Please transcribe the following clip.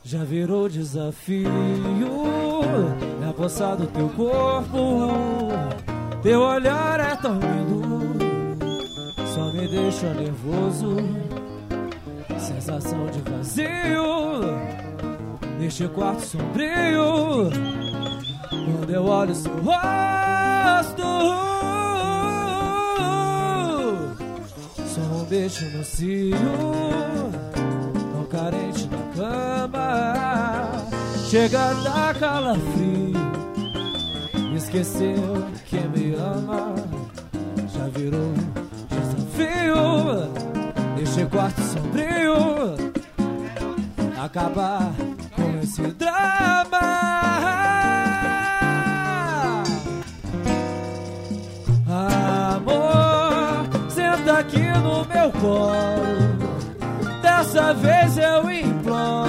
já virou desafio. Me apossar do teu corpo, teu olhar é tão lindo, só me deixa nervoso, sensação de vazio neste quarto sombrio. Quando eu olho seu rosto, sou um beijo macio, tão carente na cama, chega a dar calafrio. Esqueceu que me ama, já virou desafio neste quarto sombrio. Acabar com esse drama. Amor, senta aqui no meu colo, dessa vez eu imploro.